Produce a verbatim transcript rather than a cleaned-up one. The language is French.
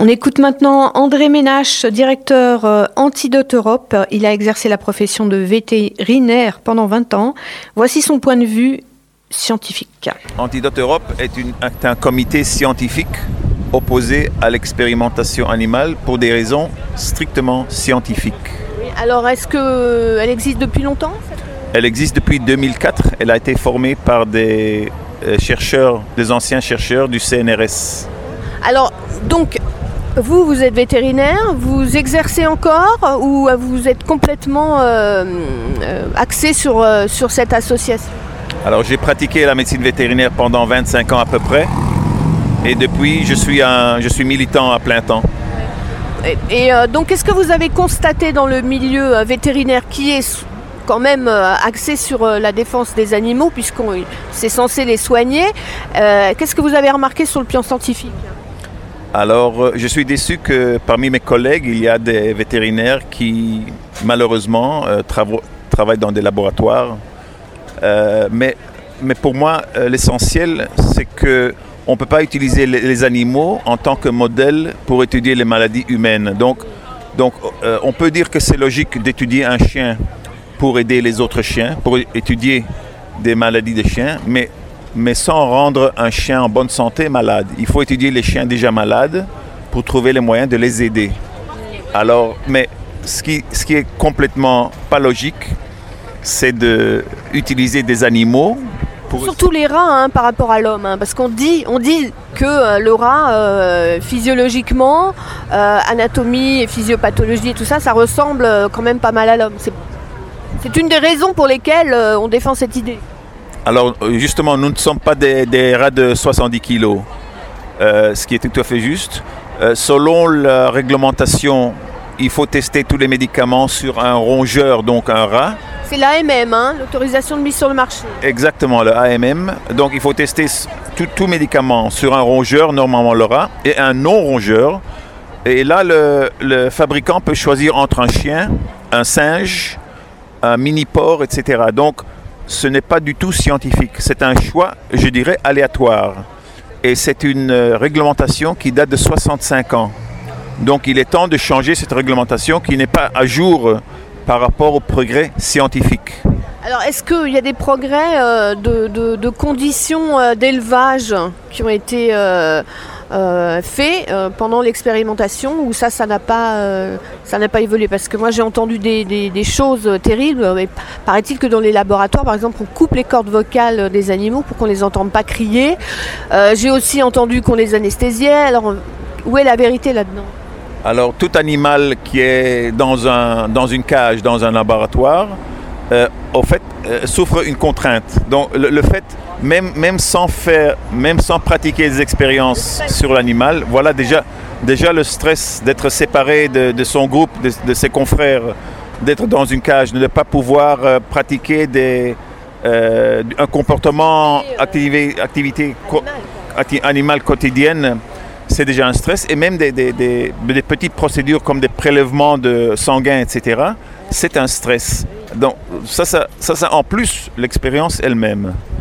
On écoute maintenant André Ménache, directeur euh, Antidote Europe. Il a exercé la profession de vétérinaire pendant vingt ans. Voici son point de vue scientifique. Antidote Europe est, une, est un comité scientifique opposé à l'expérimentation animale pour des raisons strictement scientifiques. Oui, alors, est-ce qu'elle existe depuis longtemps cette... Elle existe depuis deux mille quatre. Elle a été formée par des euh, chercheurs, des anciens chercheurs du C N R S. Alors, donc, vous, vous êtes vétérinaire, vous exercez encore ou vous êtes complètement euh, euh, axé sur, euh, sur cette association? Alors, j'ai pratiqué la médecine vétérinaire pendant vingt-cinq ans à peu près. Et depuis, je suis, un, je suis militant à plein temps. Et, et euh, donc, qu'est-ce que vous avez constaté dans le milieu euh, vétérinaire qui est quand même euh, axé sur euh, la défense des animaux, puisqu'on c'est censé les soigner? euh, Qu'est-ce que vous avez remarqué sur le plan scientifique? Alors, je suis déçu que parmi mes collègues, il y a des vétérinaires qui, malheureusement, euh, trava- travaillent dans des laboratoires. Euh, mais, mais pour moi, euh, l'essentiel, c'est qu'on ne peut pas utiliser les, les animaux en tant que modèle pour étudier les maladies humaines. Donc, donc euh, on peut dire que c'est logique d'étudier un chien pour aider les autres chiens, pour étudier des maladies des chiens, mais mais sans rendre un chien en bonne santé malade. Il faut étudier les chiens déjà malades pour trouver les moyens de les aider. Alors, mais ce qui, ce qui est complètement pas logique, c'est d'utiliser des animaux pour... Surtout les rats hein, par rapport à l'homme, hein, parce qu'on dit, on dit que euh, le rat, euh, physiologiquement, euh, anatomie et physiopathologie et tout ça, ça ressemble euh, quand même pas mal à l'homme. C'est, c'est une des raisons pour lesquelles euh, on défend cette idée. Alors justement, nous ne sommes pas des, des rats de soixante-dix kilos, euh, ce qui est tout à fait juste. Euh, selon la réglementation, il faut tester tous les médicaments sur un rongeur, donc un rat. C'est l'A M M, hein, l'autorisation de mise sur le marché. Exactement, le A M M. Donc il faut tester tout, tout médicament sur un rongeur, normalement le rat, et un non-rongeur. Et là, le, le fabricant peut choisir entre un chien, un singe, un mini-porc, et cetera. Donc, ce n'est pas du tout scientifique, c'est un choix, je dirais, aléatoire. Et c'est une réglementation qui date de soixante-cinq ans. Donc il est temps de changer cette réglementation qui n'est pas à jour par rapport au progrès scientifique. Alors est-ce qu'il y a des progrès euh, de, de, de conditions euh, d'élevage qui ont été euh, euh, faits euh, pendant l'expérimentation ou ça, ça n'a pas, euh, ça n'a pas évolué? Parce que moi j'ai entendu des, des, des choses terribles. Mais paraît-il que dans les laboratoires, par exemple, on coupe les cordes vocales des animaux pour qu'on ne les entende pas crier. Euh, j'ai aussi entendu qu'on les anesthésiait. Alors où est la vérité là-dedans? Alors tout animal qui est dans, un, dans une cage, dans un laboratoire, Euh, au fait, euh, souffre une contrainte. Donc, le, le fait, même, même, sans faire, même sans pratiquer des expériences sur l'animal, voilà déjà, déjà le stress d'être séparé de, de son groupe, de, de ses confrères, d'être dans une cage, de ne pas pouvoir euh, pratiquer des, euh, un comportement, activi- activité co- ati- animale quotidienne, c'est déjà un stress. Et même des, des, des, des petites procédures comme des prélèvements de sanguin, et cetera, c'est un stress. Donc ça, ça, ça, ça en plus l'expérience elle-même.